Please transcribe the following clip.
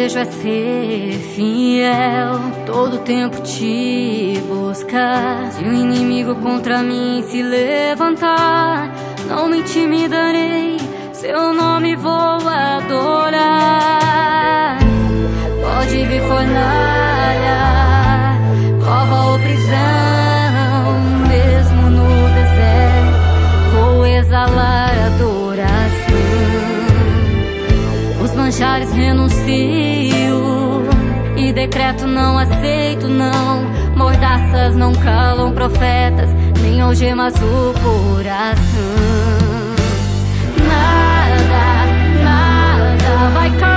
desejo é ser fiel, todo tempo te buscar. Se o inimigo contra mim se levantar, não me intimidarei, seu nome vou adorar. Pode vir fornalha, prova ou prisão, mesmo no deserto vou exalar adoração. Os manjares renuncio e decreto não aceito não. Mordaças não calam profetas, nem algemas o coração. Nada, nada vai calar